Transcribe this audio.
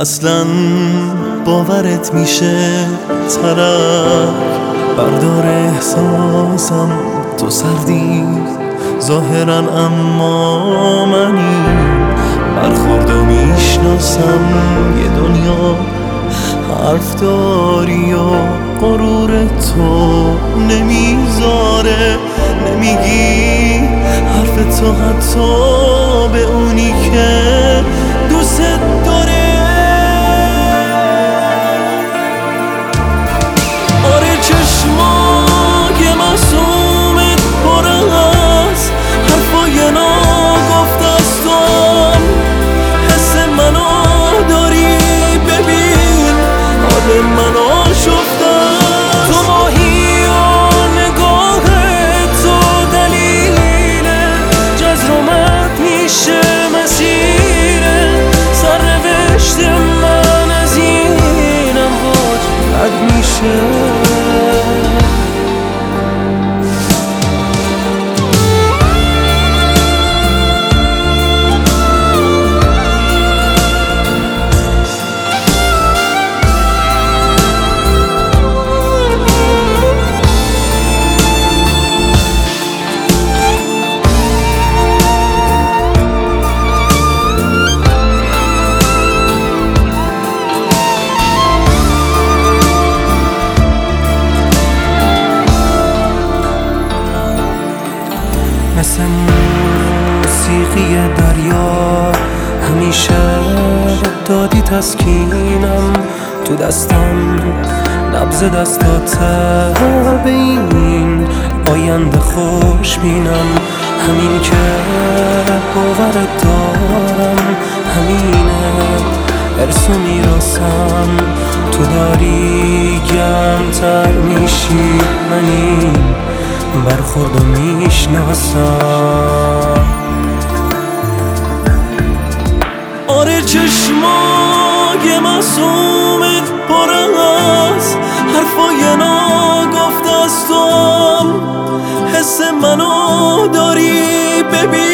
اصلا باورت میشه طرف بردار احساسم تو سردی ظاهرا اما منی برخورد و میشناسم یه دنیا حرف داری و غرور تو نمیذاره نمیگی حرف تو حتی به اونی که دوست داره آره چشمای معصومت پر از حرفای ناگفته است تو هم حس منو داری ببین حال منو شفتم تو ماهی و نگاه تو دلیل جزرومت میشه مسیره سرنوشت من از اینم بد میشه مثل موسیقی دریا همیشه دادی تسکینم تو دستم نبض دستاته به این آینده خوش بینم همین که باورت دارم همینه ارث و میراثم تو داری گرمتر میشی منی برخورد و میشناسم آره چشمای معصومت پر از حرفای ناگفته است تو هم حس منو داری ببین